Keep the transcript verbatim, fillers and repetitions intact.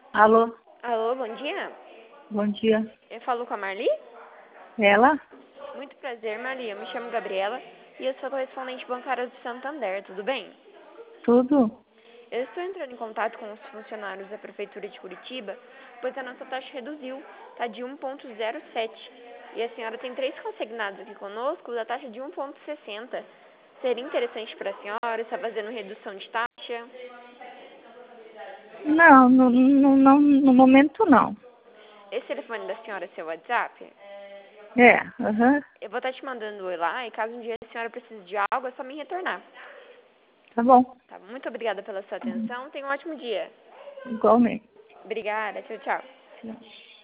Alô, Alô, bom dia. bom dia. Eu falo com a Marli? Ela? Muito prazer, Marli. Eu me chamo Gabriela e eu sou correspondente bancária do Santander, tudo bem? Tudo? Eu estou entrando em contato com os funcionários da Prefeitura de Curitiba, pois a nossa taxa reduziu, está de um vírgula zero sete. E a senhora tem três consignados aqui conosco da taxa de um vírgula sessenta. Seria interessante para a senhora estar fazendo redução de taxa? Não, no, no, não, no momento não. Esse telefone da senhora é seu WhatsApp? É, aham, Eu vou estar te mandando oi lá e caso um dia a senhora precise de algo, é só me retornar. tá bom. Tá, muito obrigada pela sua atenção. Tenha um ótimo dia. Igualmente. Obrigada. Tchau, tchau. Tchau.